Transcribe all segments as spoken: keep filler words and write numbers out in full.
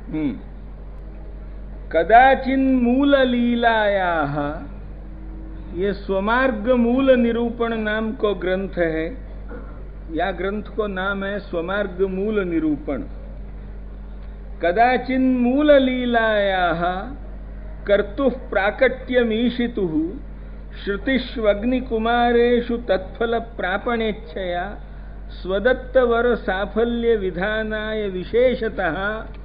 हम्म कदाचिन मूल लीलायाः, ये स्वमार्ग मूल निरूपण नाम को ग्रंथ है। या ग्रंथ को नाम है स्वमार्ग मूल निरूपण। कदाचिन मूल लीलायाः कर्तुः प्राकट्यमीशितुः श्रुतिष्वग्निकुमारेषु तत्फल प्रापणेच्छया स्वदत्तवर साफल्य विधानाय विशेषतः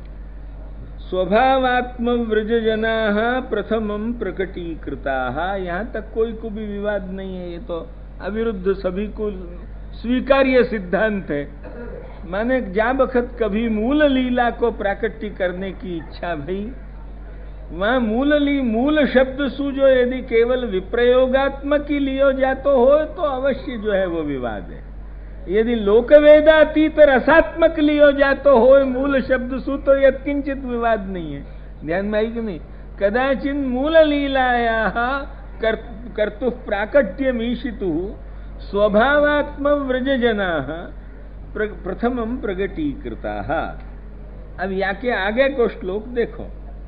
स्वभावात्मव्रजजनाः प्रथमं प्रकटीकृताः। यहाँ तक कोई को भी विवाद नहीं है, ये तो अविरुद्ध सभी को स्वीकार्य सिद्धांत है। माने जा बखत कभी मूल लीला को प्राकट्य करने की इच्छा भई, वहां मूल ली मूल शब्द सु जो यदि केवल विप्रयोगात्मक ही लियो जातो हो तो अवश्य जो है वो विवाद है। यदि लोकवेदातीत रसात्मक लियो जातो हो मूल शब्द सु तो यत्किंचित विवाद नहीं है। ध्यान में आई कि नहीं? कदाचिन मूल लीलायाः कर, कर्तुः प्राकट्यमीशितुः स्वभावात्म व्रजजनाः प्र, प्रथमं प्रगटीकृताः। अब याके आगे को श्लोक देखो।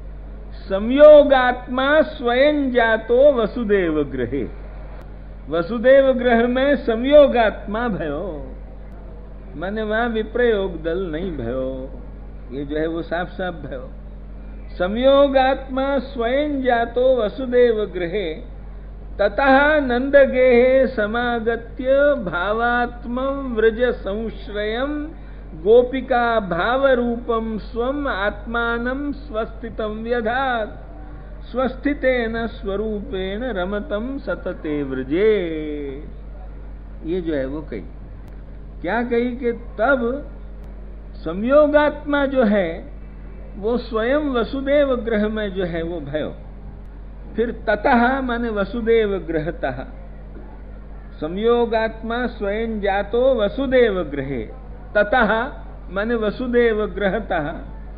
संयोगात्मा स्वयं जातो वसुदेव गृहे। वसुदेव ग्रह में संयोगात्मा भयो, माने वहां विप्रयोग दल नहीं भयो। ये जो है वो साफ साफ भयो। संयोगात्मा स्वयं जातो वसुदेव गृहे ततः नंदगेहे समागत्य भावात्म व्रज संश्रयम गोपिका भावरूपम स्वम आत्मानं स्वस्थितं व्यधात् स्वस्थितेन स्वरूपेण रमतम सतते व्रजे। ये जो है वो कही क्या कही कि तब संयोगात्मा जो है वो स्वयं वसुदेव ग्रह में जो है वो भयो। फिर ततः माने वसुदेव ग्रहतः। संयोगात्मा स्वयं जातो वसुदेव ग्रहे ततः माने वसुदेव ग्रहतः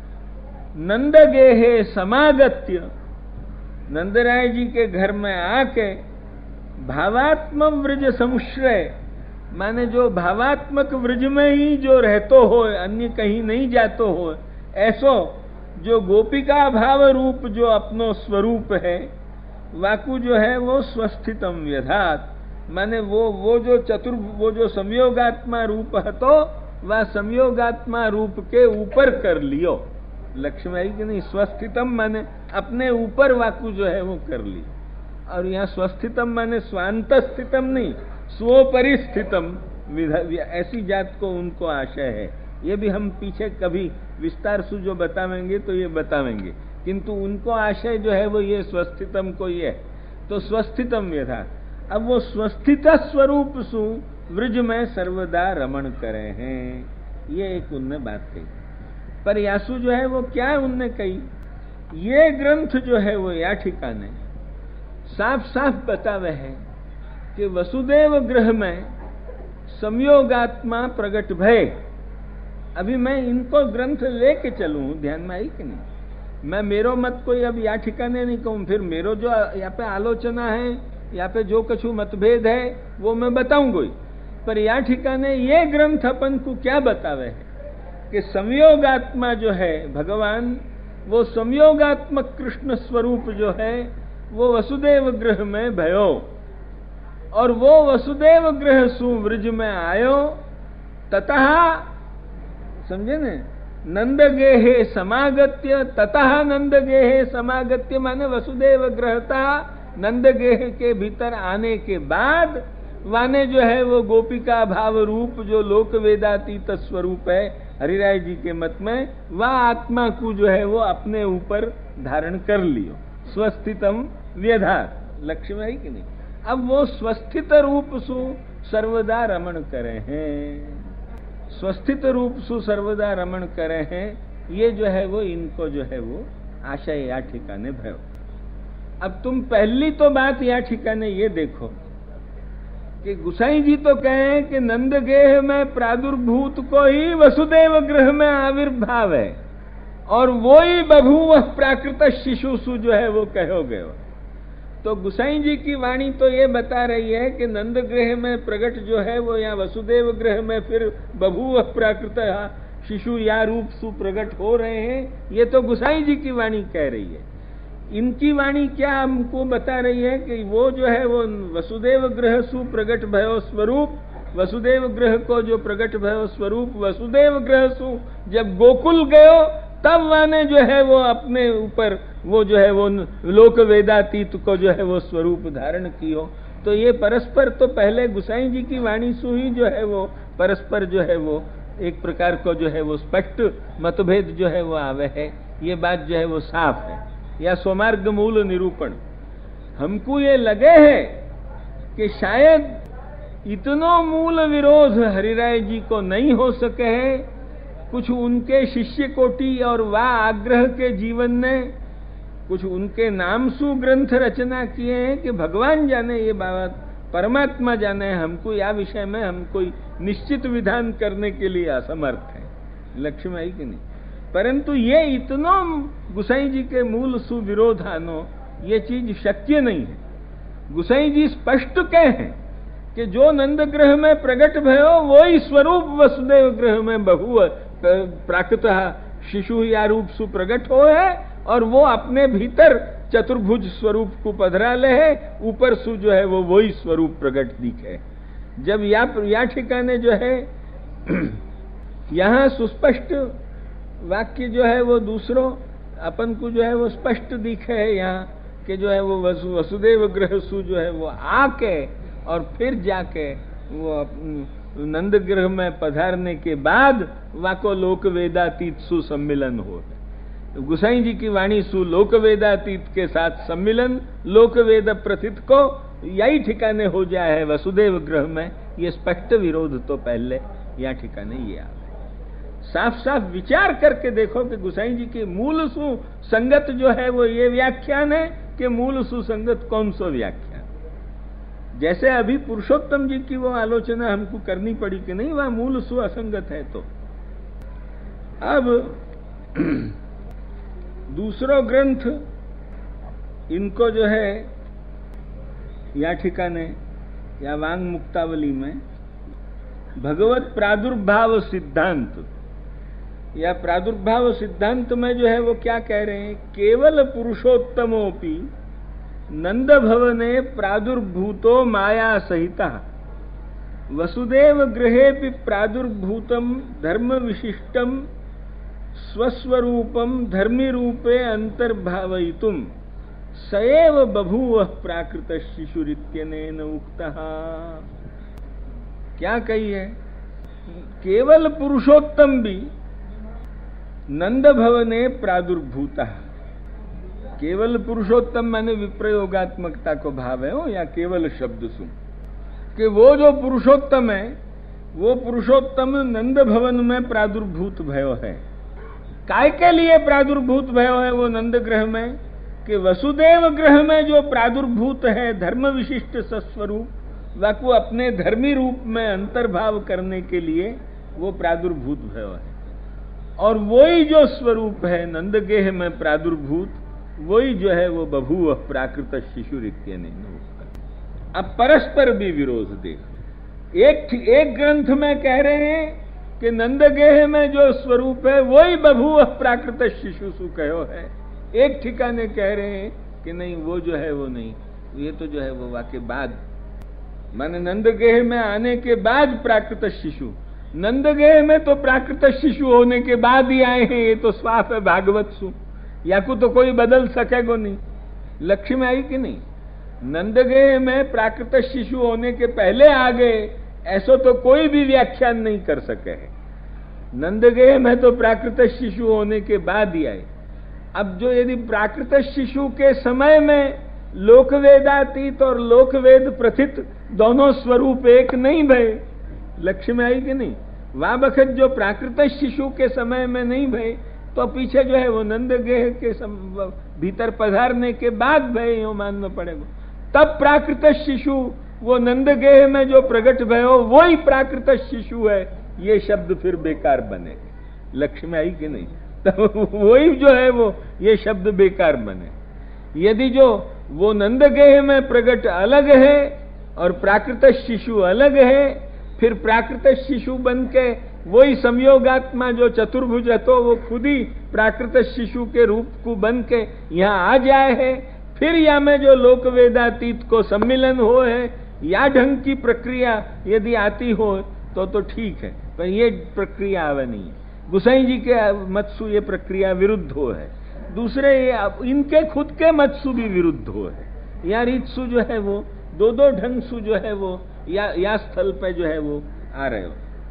नंदगेहे समागत्य, नंदराय जी के घर में आके भावात्म व्रज समुश्रय, माने जो भावात्मक व्रज में ही जो रहतो हो, अन्य कहीं नहीं जातो हो, ऐसो जो गोपिका भाव रूप जो अपनो स्वरूप है वाकु जो है वो स्वस्थितम व्यधात, माने वो वो जो चतुर वो जो संयोगात्मा रूप है तो वह संयोगात्मा रूप के ऊपर कर लियो। लक्ष्य में आई कि नहीं? स्वस्थितम माने अपने ऊपर वाकु जो है वो कर ली। और यहाँ स्वस्थितम माने स्वांत स्थितम नहीं, स्वपरिस्थितम, ऐसी जात को उनको आशय है। ये भी हम पीछे कभी विस्तार से जो बतावेंगे तो ये बतावेंगे, किंतु उनको आशय जो है वो ये स्वस्थितम को ये है। तो स्वस्थितम ये था। अब वो स्वस्थित स्वरूप सु व्रज में सर्वदा रमण करे हैं, ये एक उनने बात कही। पर यासु जो है वो क्या उनने कही, ये ग्रंथ जो है वो या ठिकाने साफ साफ बतावे है कि वसुदेव ग्रह में संयोगात्मा प्रगट भय। अभी मैं इनको ग्रंथ लेके चलूं, ध्यान में आई कि नहीं? मैं मेरो मत कोई अब या ठिकाने नहीं कहूं, फिर मेरो जो यहाँ पे आलोचना है, यहाँ पे जो कछु मतभेद है वो मैं बताऊंगा ही। पर या ठिकाने ये ग्रंथ अपन को क्या बतावे है कि संयोगात्मा जो है भगवान, वो संयोगात्मक कृष्ण स्वरूप जो है वो वसुदेव ग्रह में भयो, और वो वसुदेव ग्रह सुव्रज में आयो। ततः समझे ने, नंद गेहे समागत्य, ततः नंद गेहे समागत्य माने वसुदेव ग्रहता नंद गेह के भीतर आने के बाद वाने जो है वो गोपिका भाव रूप जो लोक वेदातीत स्वरूप है हरिराय जी के मत में, वह आत्मा को जो है वो अपने ऊपर धारण कर लियो। स्वस्थितम व्यधात, लक्ष्य में है कि नहीं? अब वो स्वस्थित रूप सु सर्वदा रमण करे हैं, स्वस्थित रूप सु सर्वदा रमण करे हैं। ये जो है वो इनको जो है वो आशय या ठिकाने भयो। अब तुम पहली तो बात या ठिकाने ये देखो कि गुसाई जी तो कहे कि नंद गेह में प्रादुर्भूत को ही वसुदेव ग्रह में आविर्भाव है, और वो ही बभूव प्राकृत शिशु सु जो है वो कहो गयो। तो गुसाई जी की वाणी तो ये बता रही है कि नंद ग्रह में प्रगट जो है वो यहाँ वसुदेव ग्रह में फिर बभूव प्राकृत शिशु या रूप सु प्रकट हो रहे हैं, ये तो गोसाई जी की वाणी कह रही है। इनकी वाणी क्या हमको बता रही है कि वो जो है वो वसुदेव ग्रह सु प्रकट भयो स्वरूप, वसुदेव ग्रह को जो प्रकट भयो स्वरूप वसुदेव ग्रह सु जब गोकुल गयो तब वाने जो है वो अपने ऊपर वो जो है वो लोक वेदातीत को जो है वो स्वरूप धारण कियो। तो ये परस्पर तो पहले गुसाई जी की वाणी सु ही जो है वो परस्पर जो है वो एक प्रकार को जो है वो स्पष्ट मतभेद जो है वो आवे है। ये बात जो है वो साफ है। या स्वमार्ग मूल निरूपण, हमको ये लगे है कि शायद इतनो मूल विरोध हरिराय जी को नहीं हो सके है। कुछ उनके शिष्य कोटि और वा आग्रह के जीवन ने कुछ उनके नाम सु ग्रंथ रचना किए हैं कि भगवान जाने, ये बात परमात्मा जाने, हमको या विषय में हम कोई निश्चित विधान करने के लिए असमर्थ है। लक्ष्य में आई कि नहीं? परंतु ये इतनो गुसाई जी के मूल सुविरोधानो ये चीज शक्य नहीं है। गुसाई जी स्पष्ट कहे हैं कि जो नंद ग्रह में प्रकट भयो वही स्वरूप वसुदेव ग्रह में बहु प्राकृतः शिशु या रूप सु प्रकट हो है, और वो अपने भीतर चतुर्भुज स्वरूप को पधरा ले है, ऊपर सु जो है वो वही स्वरूप प्रकट दिखे। जब या, या ठिकाने जो है यहाँ सुस्पष्ट वाक्य जो है वो दूसरों अपन को जो है वो स्पष्ट दिखे है यहाँ कि जो है वो वसु, वसुदेव ग्रह सु जो है वो आके और फिर जाके वो नंद ग्रह में पधारने के बाद वाको लोक वेदातीत सु सम्मिलन हो। तो गुसाई जी की वाणी सु लोक वेदातीत के साथ सम्मिलन, लोक वेद प्रथित को यही ठिकाने हो जाए है वसुदेव ग्रह में। ये स्पष्ट विरोध तो पहले या ठिकाने ये आ साफ साफ विचार करके देखो कि गुसाई जी के मूल सु संगत जो है वो ये व्याख्यान है कि मूल सुसंगत कौन सा व्याख्यान। जैसे अभी पुरुषोत्तम जी की वो आलोचना हमको करनी पड़ी कि नहीं वह मूल सु असंगत है। तो अब दूसरो ग्रंथ इनको जो है या ठिकाने या वांग मुक्तावली में भगवत प्रादुर्भाव सिद्धांत या प्रादुर्भाव सिद्धांत में जो है वो क्या कह रहे हैं, केवल पुरुषोत्तमोपि नंद भवने प्रादुर्भूतो माया सहिता वसुदेव गृहेपि प्रादुर्भूतम धर्म विशिष्टम स्वस्वरूपम धर्मी रूपे अंतर्भावयितुम सएव बभूव प्राकृत शिशुरित्यनेन उक्तः। क्या कही है? केवल पुरुषोत्तम भी नंद भवने प्रादुर्भूता। केवल पुरुषोत्तम माने विप्रयोगात्मकता को भाव है हो या केवल शब्द सुन कि वो जो पुरुषोत्तम है वो पुरुषोत्तम नंद भवन में प्रादुर्भूत भयो है। काय के लिए प्रादुर्भूत भयो है वो नंद ग्रह में कि वसुदेव ग्रह में जो प्रादुर्भूत है धर्म विशिष्ट सस्वरूप वाको अपने धर्मी रूप में अंतर्भाव करने के लिए वो प्रादुर्भूत भयो है। और वही जो स्वरूप है नंद गेह में प्रादुर्भूत वही जो है वो बभूव प्राकृत शिशु इत्यनेन उक्तः। अब परस्पर भी विरोध देख, एक एक ग्रंथ में कह रहे हैं कि नंद गेह में जो स्वरूप है वही बभूव प्राकृत शिशु सु कहो है, एक ठिकाने कह रहे हैं कि नहीं वो जो है वो नहीं, ये तो जो है वो वाके बाद माने नंद गेह में आने के बाद प्राकृत शिशु, नंद गेह में तो प्राकृत शिशु होने के बाद ही आए हैं, ये तो स्वाफ है भागवत सु, या को तो कोई बदल सकेगो नहीं। लक्ष्य में आई कि नहीं? नंद गेह में प्राकृत शिशु होने के पहले आ गए ऐसा तो कोई भी व्याख्यान नहीं कर सके है। नंद गेह में तो प्राकृत शिशु होने के बाद ही आए। अब जो यदि प्राकृत शिशु के समय में लोक वेदातीत और लोक वेद प्रथित दोनों स्वरूप एक नहीं भय, लक्ष्य में आई कि नहीं? वह बखत जो प्राकृत शिशु के समय में नहीं भय तो पीछे जो है वो नंद गेह के भीतर पधारने के बाद भय यो मानना पड़ेगा। तब प्राकृत शिशु वो नंद गेह में जो प्रकट भयो वही प्राकृत शिशु है, ये शब्द फिर बेकार बने। लक्ष्य में आई कि नहीं? तो वही जो है वो ये शब्द बेकार बने। यदि जो वो नंद गेह में प्रकट अलग है और प्राकृत शिशु अलग है, फिर प्राकृत शिशु बन के वही संयोगात्मा जो चतुर्भुज है तो वो खुद ही प्राकृत शिशु के रूप को बन के यहाँ आ जाए है। फिर या में जो लोक वेदातीत को सम्मिलन हो है या ढंग की प्रक्रिया यदि आती हो तो तो ठीक है, पर ये प्रक्रिया आवे नहीं है। गुसाई जी के मतसु ये प्रक्रिया विरुद्ध हो है, दूसरे ये इनके खुद के मतसु भी विरुद्ध हो है। या रीतसु जो है वो दो दो ढंग सु जो है वो या, या स्थल पे जो है वो आ रहे हो।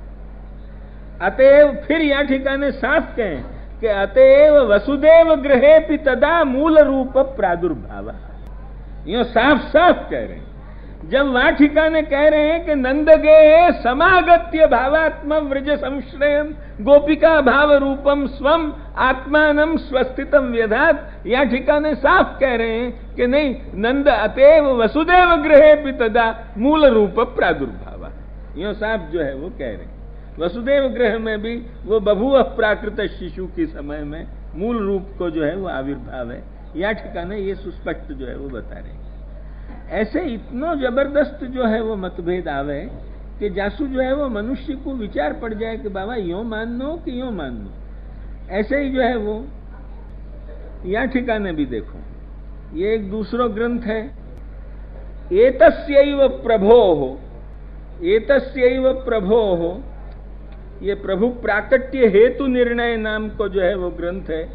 अतएव फिर या ठिकाने साफ कहें कि अतएव वसुदेव गृहे भी तदा मूल रूप प्रादुर्भाव, यो साफ साफ कह रहे हैं। जब वहां ठिकाने कह रहे हैं कि नंद गे समागत्य भावात्म व्रज संश्रयम गोपिका भाव रूपम स्वम आत्मानम स्वस्थितम व्यधात, या ठिकाने साफ कह रहे हैं कि नहीं, नंद अतएव वसुदेव गृहे भी तदा मूल रूप प्रादुर्भाव, यो साफ जो है वो कह रहे हैं। वसुदेव गृह में भी वो बभुव प्राकृत शिशु के समय में मूल रूप को जो है वो आविर्भाव है, या ठिकाने ये सुस्पष्ट जो है वो बता रहे हैं। ऐसे इतना जबरदस्त जो है वो मतभेद आवे कि जासू जो है वो मनुष्य को विचार पड़ जाए कि बाबा यो मान लो कि यो मान लो। ऐसे ही जो है वो या ठिकाने भी देखो, ये एक दूसरा ग्रंथ है, एतस्यैव प्रभो हो, एतस्यैव प्रभो हो, ये प्रभु प्राकट्य हेतु निर्णय नाम को जो है वो ग्रंथ है।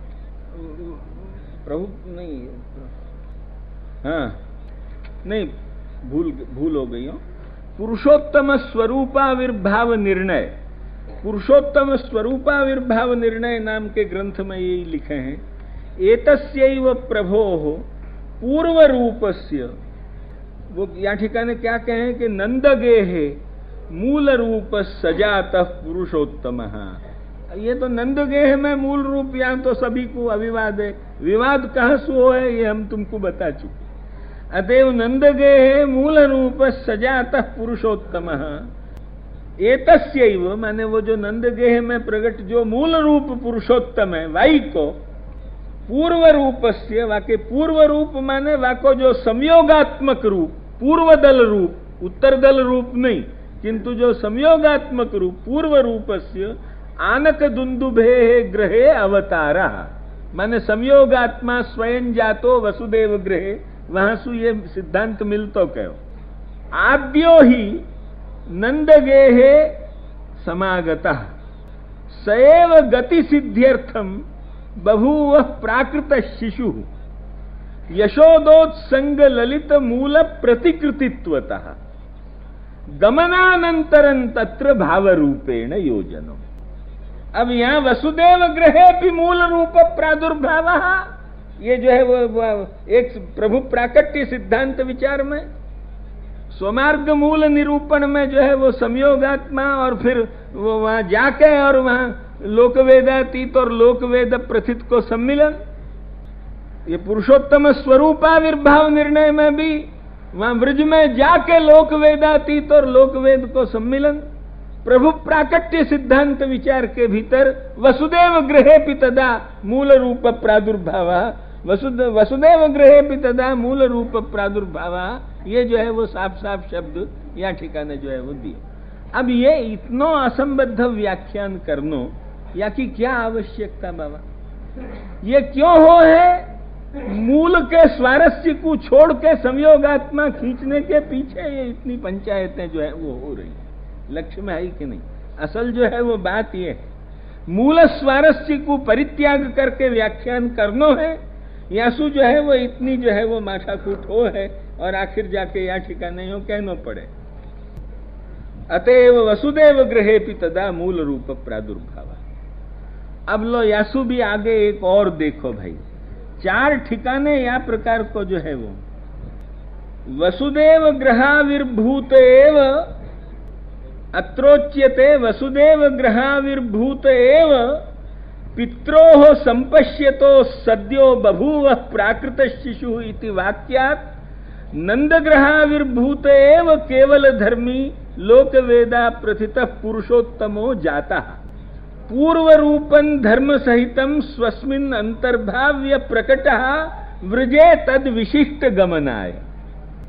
प्रभु नहीं, हाँ नहीं, भूल भूल हो गई हो। पुरुषोत्तम स्वरूपाविर्भाव निर्णय, पुरुषोत्तम स्वरूपाविर्भाव निर्णय नाम के ग्रंथ में यही लिखे हैं, एतस्यैव प्रभोः पूर्व रूपस्य, वो या ठिकाने क्या कहें कि नंदगेहे मूल रूप सजातः पुरुषोत्तम। ये तो नंदगेह में मूल रूप, यहाँ तो सभी को अविवाद है, विवाद कहाँ से हो है ये हम तुमको बता चुके। अतएव नंदगेह मूल रूप सजातः पुरुषोत्तम, एतस्यैव माने वो जो नंदगेह में प्रकट जो मूल रूप पुरुषोत्तम है वाई को, पूर्व रूपस्य, वाके पूर्व रूप माने वाको जो संयोगात्मक रूप, पूर्व दल रूप, उत्तर दल रूप नहीं, किंतु जो संयोगात्मक रूप पूर्व रूपस्य आनक दुंदुभे ग्रहे अवतारा, माने संयोगात्मा स्वयं जातो वसुदेव गृहे, वहां सु ये सिद्धांत मिल तो कहो। आद्यो ही नंदगेहे समागतः सएव गति सिद्ध्यर्थम बभूव प्राकृत शिशु यशोदोत्संग ललित मूल प्रतिकृतित्वतः गमनानंतरं तत्र भाव रूपेण योजनो। अब यहां वसुदेव गृहे भी मूल रूप प्रादुर्भाव, ये जो है वो, वो एक प्रभु प्राकट्य सिद्धांत विचार में, स्वमार्ग मूल निरूपण में जो है वो संयोगात्मा, और फिर वो वहां जाके और वहां लोकवेदातीत और लोकवेद प्रथित को सम्मिलन, ये पुरुषोत्तम स्वरूपाविर्भाव निर्णय में भी वहां ब्रज में जाके लोकवेदातीत और लोकवेद को सम्मिलन, प्रभु प्राकट्य सिद्धांत विचार के भीतर वसुदेव गृहे भी तदा मूल रूप प्रादुर्भाव, वसुदेव वसुदेव गृहे भी तदा मूल रूप प्रादुर्भाव, ये जो है वो साफ साफ शब्द या ठिकाने जो है वो दिए। अब ये इतना असंबद्ध व्याख्यान करनो या कि क्या आवश्यकता बाबा, ये क्यों हो है? मूल के स्वारस्य को छोड़ के संयोगात्मा खींचने के पीछे ये इतनी पंचायतें जो है वो हो रही है। लक्ष्य में है कि नहीं? असल जो है वो बात ये है, मूल स्वारस्य को परित्याग करके व्याख्यान करनो है, यासु जो है वो इतनी जो है वो माथाकूट हो है, और आखिर जाके या ठिकाने यो कहनो पड़े। अतएव वसुदेव गृहे भी तदा मूल रूप प्रादुर्भाव। अब लो यासु भी आगे एक और देखो भाई, चार ठिकाने या प्रकार को जो है वो वसुदेव ग्रहाविर्भूत एव अत्रोच्यते, वसुदेव ग्रहाविर्भूत एव पित्रोः संपश्यतो सद्यो बभूव प्राकृत शिशु इति वाक्यात् नंदग्रहाविर्भूत एव केवल धर्मी लोकवेदा प्रथितः पुरुषोत्तमो जातः पूर्व रूपं धर्म सहितं स्वस्मिन् अंतर्भाव्य प्रकटः व्रजे तद विशिष्ट गमनाय।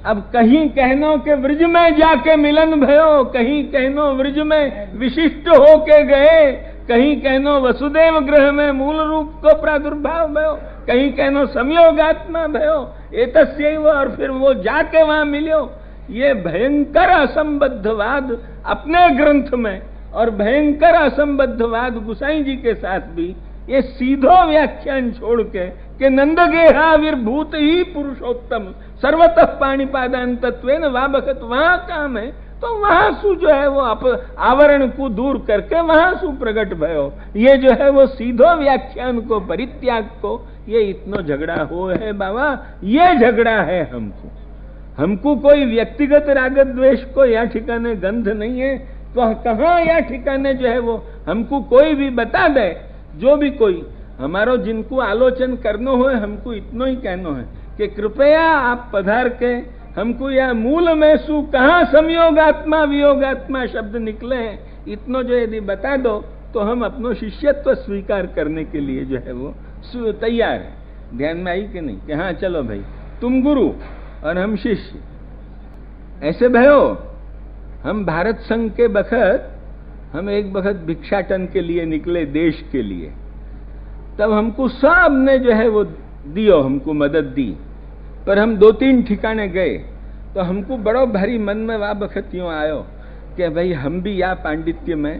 अब कहीं कहनो के ब्रज में जाके मिलन भयो, कहीं कहनो ब्रज में विशिष्ट होके गए, कहीं कहनो वसुदेव गृह में मूल रूप को प्रादुर्भाव भयो, कहीं कहनो संयोगात्मा भयो, एतस्यैव, और फिर वो जाके वहां मिलो। ये भयंकर असंबद्धवाद अपने ग्रंथ में और भयंकर असंबद्धवाद गुसाई जी के साथ भी, ये सीधो व्याख्यान छोड़ के कि नंद गेहाविर्भूत ही पुरुषोत्तम सर्वतः पाणिपादान तत्वेन वा बखत, वहां काम है तो वहां सु जो है वो अप, आवरण को दूर करके वहां सु प्रकट भयो। ये जो है वो सीधो व्याख्यान को परित्याग को ये इतनो झगड़ा हो है बाबा, ये झगड़ा है हमको। हमको कोई व्यक्तिगत राग द्वेष को या ठिकाने गंध नहीं है, तो कहाँ या ठिकाने जो है वो हमको कोई भी बता दे, जो भी कोई हमारो जिनको आलोचन करनो हो, हमको इतनो ही कहनो है कि कृपया आप पधार के हमको या मूल में सु कहाँ संयोगात्मा वियोगात्मा शब्द निकले हैं, इतनो जो यदि बता दो तो हम अपनो शिष्यत्व स्वीकार करने के लिए जो है वो तैयार है। ध्यान में आई कि नहीं कि हाँ चलो भाई तुम गुरु और हम शिष्य। ऐसे भयो हम भारत संघ के बखत, हम एक बखत भिक्षाटन के लिए निकले देश के लिए, तब हमको सब ने जो है वो दियो, हमको मदद दी, पर हम दो तीन ठिकाने गए तो हमको बड़ो भारी मन में वा बखत यूं आयो कि भाई हम भी या पांडित्य में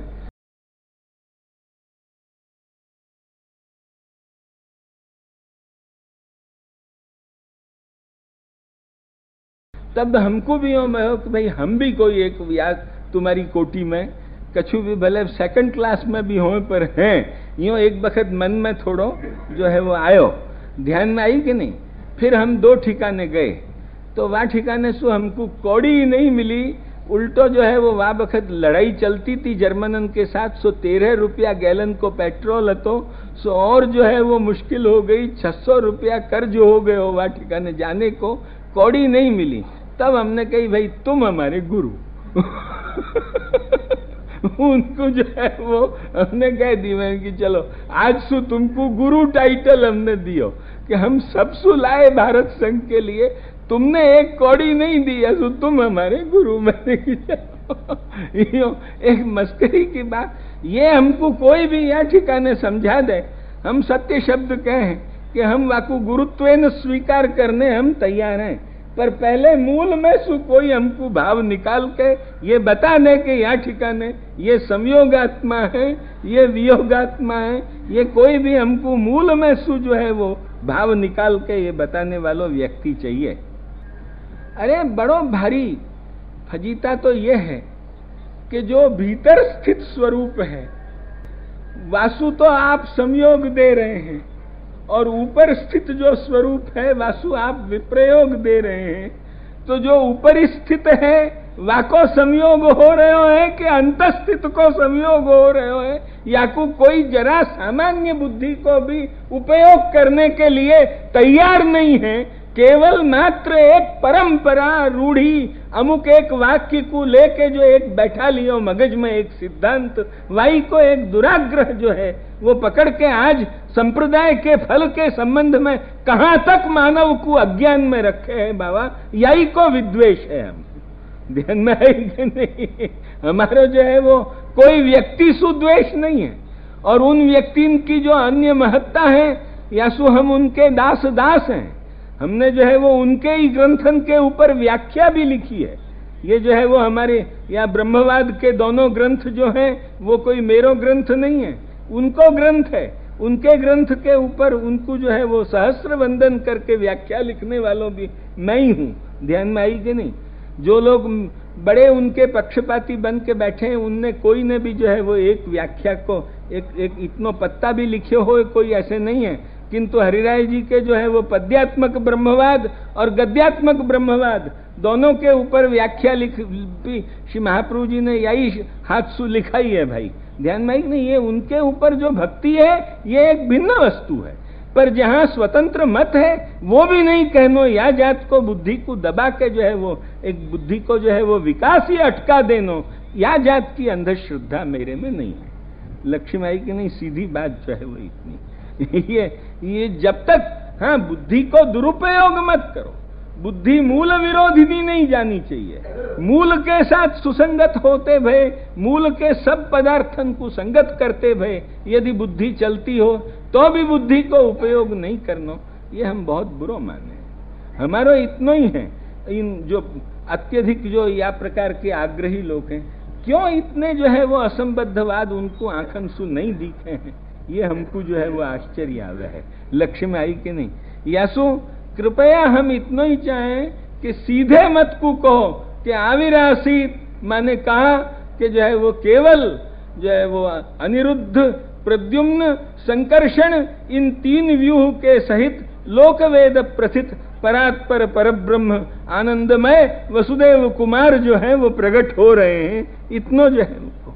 तब हमको भी यूं में हो कि भाई हम भी कोई एक या तुम्हारी कोटि में कछु भी भले सेकंड क्लास में भी हो पर हैं, यूं एक बखत मन में थोड़ो जो है वो आयो। ध्यान में आई कि नहीं। फिर हम दो ठिकाने गए तो वह ठिकाने सु हमको कौड़ी नहीं मिली, उल्टो जो है वो वह बखत लड़ाई चलती थी जर्मनन के साथ, सो तेरह रुपया गैलन को पेट्रोल हतो, सो और जो है वो मुश्किल हो गई, छह सौ रुपया कर्ज हो गए हो वह ठिकाने जाने को, कौड़ी नहीं मिली। तब हमने कही भाई तुम हमारे गुरु उनको जो है वो हमने कह दी मैं कि चलो आज सु तुमको गुरु टाइटल हमने दियो कि हम सब सु लाए भारत संघ के लिए, तुमने एक कौड़ी नहीं दी, असु तुम हमारे गुरु। मैंने एक मस्करी की बात, ये हमको कोई भी यहाँ ठिकाने समझा दे, हम सत्य शब्द कहें कि हम वाकु गुरुत्वेन स्वीकार करने हम तैयार हैं, पर पहले मूल में सु कोई हमको भाव निकाल के ये बता दे कि यहाँ ठिकाने ये संयोगात्मा है, ये वियोगात्मा है, ये कोई भी हमको मूल में सु जो है वो भाव निकाल के ये बताने वाला व्यक्ति चाहिए। अरे बड़ो भारी फजीता तो ये है कि जो भीतर स्थित स्वरूप है वासु तो आप संयोग दे रहे हैं, और ऊपर स्थित जो स्वरूप है वासु आप विप्रयोग दे रहे हैं, तो जो ऊपर स्थित है वाको संयोग हो रहे हैं कि अंतस्थित को संयोग हो रहे हैं, या को कोई जरा सामान्य बुद्धि को भी उपयोग करने के लिए तैयार नहीं है, केवल मात्र एक परंपरा रूढ़ी अमुक एक वाक्य को लेके जो एक बैठा लियो मगज में एक सिद्धांत, वाई को एक दुराग्रह जो है वो पकड़ के आज संप्रदाय के फल के संबंध में कहां तक मानव को अज्ञान में रखे हैं बाबा, यही को विद्वेष है। हम ध्यान में है कि नहीं, हमारा जो है वो कोई व्यक्ति सुद्वेष नहीं है, और उन व्यक्ति की जो अन्य महत्ता है या सु हम उनके दास दास हैं, हमने जो है वो उनके ही ग्रंथन के ऊपर व्याख्या भी लिखी है। ये जो है वो हमारे या ब्रह्मवाद के दोनों ग्रंथ जो हैं वो कोई मेरो ग्रंथ नहीं है, उनको ग्रंथ है, उनके ग्रंथ के ऊपर उनको जो है वो सहस्त्र वंदन करके व्याख्या लिखने वालों भी मैं ही हूं। ध्यान में आई कि नहीं। जो लोग बड़े उनके पक्षपाती बन के बैठे हैं, उनने कोई ने भी जो है वो एक व्याख्या को एक एक इतनो पत्ता भी लिखे हो कोई ऐसे नहीं है, किंतु हरिराय जी के जो है वो पद्यात्मक ब्रह्मवाद और गद्यात्मक ब्रह्मवाद दोनों के ऊपर व्याख्या लिख श्री महाप्रभु जी ने यही हाथ सु लिखाई है भाई। ध्यान में नहीं, ये उनके ऊपर जो भक्ति है ये एक भिन्न वस्तु है, पर जहां स्वतंत्र मत है वो भी नहीं कहनो, या जात को बुद्धि को दबा के जो है वो एक बुद्धि को जो है वो विकास ही अटका देनो, या जात की अंधश्रद्धा मेरे में नहीं है। लक्ष्मी आई की नहीं, सीधी बात जो है वो इतनी ये ये जब तक हाँ बुद्धि को दुरुपयोग मत करो, बुद्धि मूल विरोधिनी नहीं जानी चाहिए। मूल के साथ सुसंगत होते भय, मूल के सब पदार्थन को संगत करते भय यदि बुद्धि चलती हो तो भी बुद्धि को उपयोग नहीं करना, ये हम बहुत बुरो माने। हमारो इतना ही है। इन जो अत्यधिक जो या प्रकार के आग्रही लोग हैं, क्यों इतने जो है वो असंबद्धवाद उनको आंखन सु नहीं दिखे हैं, ये हमको जो है वो आश्चर्य आवे है। लक्ष्य में आई कि नहीं? यासु कृपया हम इतना ही चाहें कि सीधे मत को कहो कि आविरासित, माने कहा कि जो है वो केवल जो है वो अनिरुद्ध, प्रद्युम्न, संकर्षण इन तीन व्यूह के सहित लोकवेद प्रथित परात्पर परब्रह्म आनंदमय वसुदेव कुमार जो है वो प्रकट हो रहे हैं। इतना जो है उनको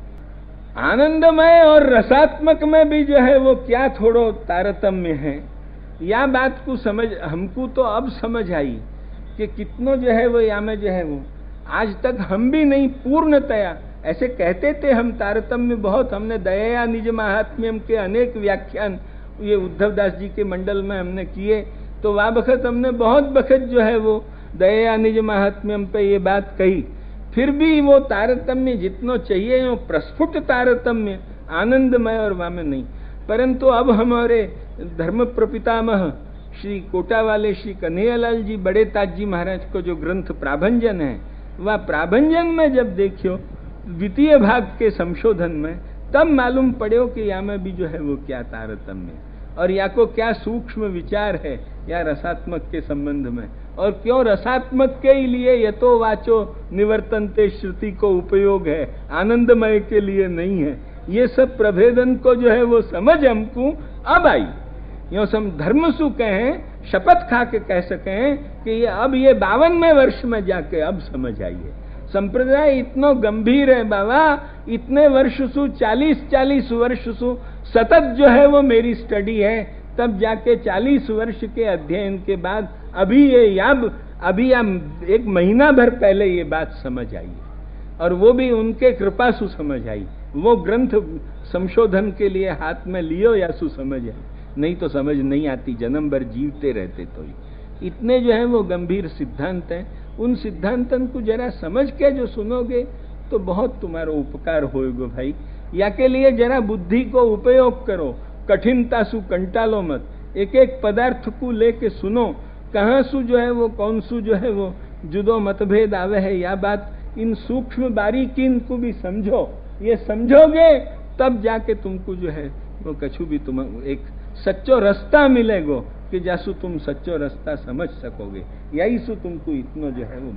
आनंदमय और रसात्मक में भी जो है वो क्या थोड़ो तारतम्य है, या बात को समझ हमको तो अब समझ आई कि कितनो जो है वो या में जो है वो आज तक हम भी नहीं पूर्णतया ऐसे कहते थे। हम तारतम्य बहुत, हमने दया निज महात्म्यम के अनेक व्याख्यान ये उद्धव दास जी के मंडल में हमने किए, तो वह बखत हमने बहुत बखत जो है वो दया निज महात्म्यम पे ये बात कही। फिर भी वो तारतम्य जितना चाहिए वो प्रस्फुट तारतम्य आनंदमय और वामे नहीं। परंतु अब हमारे धर्म प्रपितामह श्री कोटा वाले श्री कन्हैयालाल जी बड़े ताज जी महाराज को जो ग्रंथ प्राभंजन है, वह प्राभंजन में जब देखियो द्वितीय भाग के संशोधन में, तब मालूम पड़े कि या में भी जो है वो क्या तारतम्य और या को क्या सूक्ष्म विचार है या रसात्मक के संबंध में, और क्यों रसात्मक के लिए यतो वाचो निवर्तनते श्रुति को उपयोग है, आनंदमय के लिए नहीं है। ये सब प्रभेदन को जो है वो समझ हमको अब आई। यो सम धर्म सु कहें, शपथ खा के कह सके कि ये अब ये बावनवें वर्ष में जाके अब समझ आइए। संप्रदाय इतना गंभीर है बाबा, इतने वर्ष सु चालीस चालीस वर्ष सु सतत जो है वो मेरी स्टडी है, तब जाके चालीस वर्ष के अध्ययन के बाद अभी ये याब अभी या एक महीना भर पहले ये बात समझ आई, और वो भी उनके कृपा सु समझ आई। वो ग्रंथ संशोधन के लिए हाथ में लियो या सु समझ आई, नहीं तो समझ नहीं आती, जन्म भर जीवते रहते तो ही। इतने जो है वो गंभीर सिद्धांत हैं, उन सिद्धांतन को जरा समझ के जो सुनोगे तो बहुत तुम्हारा उपकार होएगा भाई। या के लिए जरा बुद्धि को उपयोग करो, कठिनता सु कंटालो मत, एक एक पदार्थ को लेके सुनो, कहाँ सु जो है वो कौन सु जो है वो जुदो मतभेद आवे है, या बात इन सूक्ष्म बारीकीन को भी समझो। ये समझोगे तब जाके तुमको जो है वो कछु भी तुम एक सच्चो रास्ता मिलेगो कि जासु तुम सच्चो रास्ता समझ सकोगे। यही सु तुमको इतना जो है वो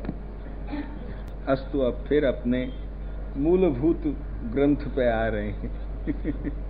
बताए। अस्तु अब फिर अपने मूलभूत ग्रंथ पे आ रहे हैं।